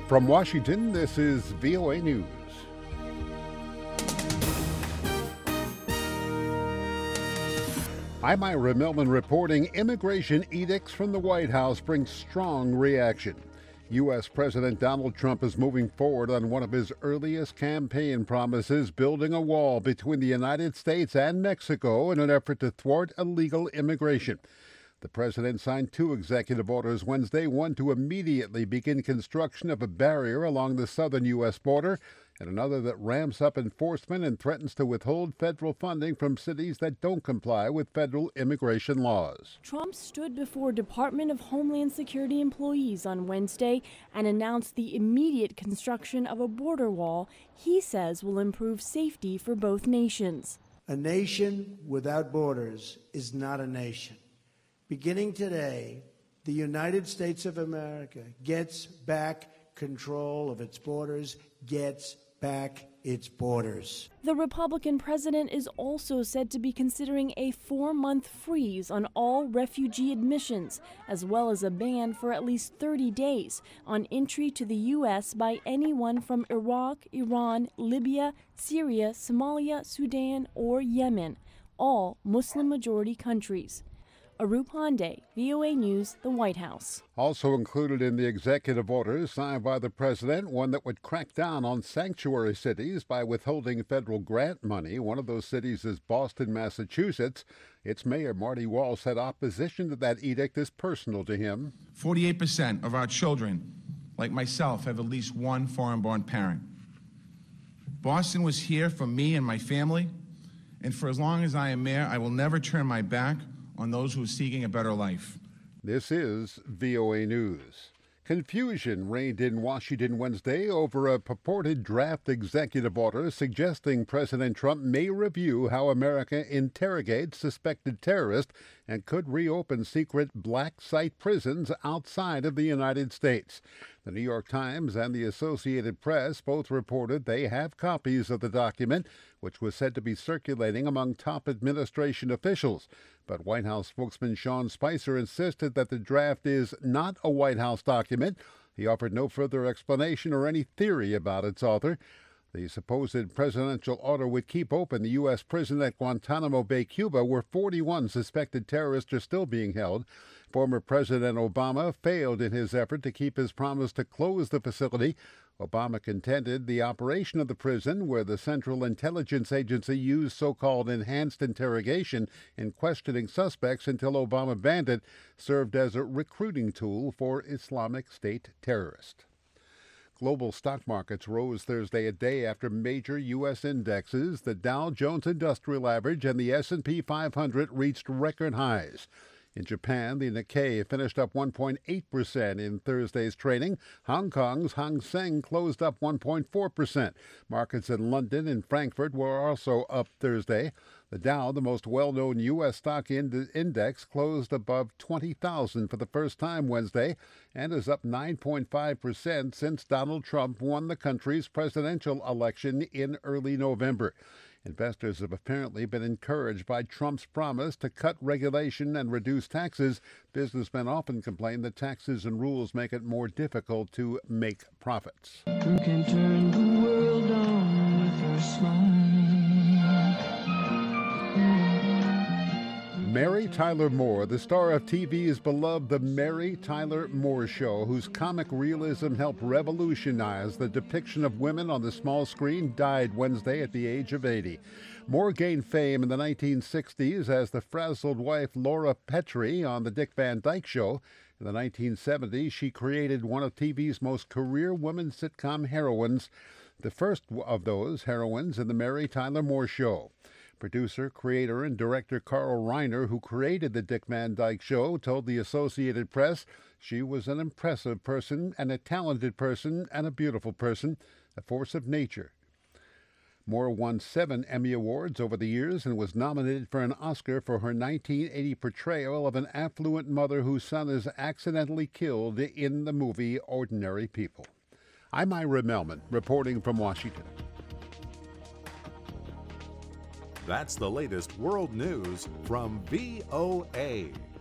From Washington, this is VOA News. I'm Ira Millman reporting immigration edicts from the White House bring strong reaction. U.S. President Donald Trump is moving forward on one of his earliest campaign promises, building a wall between the United States and Mexico in an effort to thwart illegal immigration. The president signed two executive orders Wednesday, one to immediately begin construction of a barrier along the southern U.S. border, and another that ramps up enforcement and threatens to withhold federal funding from cities that don't comply with federal immigration laws. Trump stood before Department of Homeland Security employees on Wednesday and announced the immediate construction of a border wall he says will improve safety for both nations. A nation without borders is not a nation. Beginning today, the United States of America gets back control of its borders, gets back its borders. The Republican president is also said to be considering a 4-month freeze on all refugee admissions, as well as a ban for at least 30 days on entry to the U.S. by anyone from Iraq, Iran, Libya, Syria, Somalia, Sudan, or Yemen, all Muslim-majority countries. Arup Pandey, VOA News, the White House. Also included in the executive orders signed by the president, one that would crack down on sanctuary cities by withholding federal grant money. One of those cities is Boston, Massachusetts. Its mayor, Marty Walsh, said opposition to that edict is personal to him. 48% of our children, like myself, have at least one foreign-born parent. Boston was here for me and my family, and for as long as I am mayor, I will never turn my back on those who are seeking a better life. This is VOA News. Confusion reigned in Washington Wednesday over a purported draft executive order suggesting President Trump may review how America interrogates suspected terrorists and could reopen secret black site prisons outside of the United States. The New York Times and the Associated Press both reported they have copies of the document, which was said to be circulating among top administration officials. But White House spokesman Sean Spicer insisted that the draft is not a White House document. He offered no further explanation or any theory about its author. The supposed presidential order would keep open the U.S. prison at Guantanamo Bay, Cuba, where 41 suspected terrorists are still being held. Former President Obama failed in his effort to keep his promise to close the facility. Obama contended the operation of the prison, where the Central Intelligence Agency used so-called enhanced interrogation in questioning suspects until Obama banned it, served as a recruiting tool for Islamic State terrorists. Global stock markets rose Thursday, a day after major U.S. indexes. The Dow Jones Industrial Average and the S&P 500 reached record highs. In Japan, the Nikkei finished up 1.8% in Thursday's trading. Hong Kong's Hang Seng closed up 1.4%. Markets in London and Frankfurt were also up Thursday. The Dow, the most well-known U.S. stock index, closed above 20,000 for the first time Wednesday and is up 9.5% since Donald Trump won the country's presidential election in early November. Investors have apparently been encouraged by Trump's promise to cut regulation and reduce taxes. Businessmen often complain that taxes and rules make it more difficult to make profits. Who can turn the world on with her smile? Mary Tyler Moore, the star of TV's beloved The Mary Tyler Moore Show, whose comic realism helped revolutionize the depiction of women on the small screen, died Wednesday at the age of 80. Moore gained fame in the 1960s as the frazzled wife Laura Petrie on The Dick Van Dyke Show. In the 1970s, she created one of TV's most career women sitcom heroines, the first of those heroines in The Mary Tyler Moore Show. Producer, creator, and director Carl Reiner, who created The Dick Van Dyke Show, told the Associated Press she was an impressive person and a talented person and a beautiful person, a force of nature. Moore won 7 Emmy Awards over the years and was nominated for an Oscar for her 1980 portrayal of an affluent mother whose son is accidentally killed in the movie Ordinary People. I'm Ira Mellman, reporting from Washington. That's the latest world news from VOA.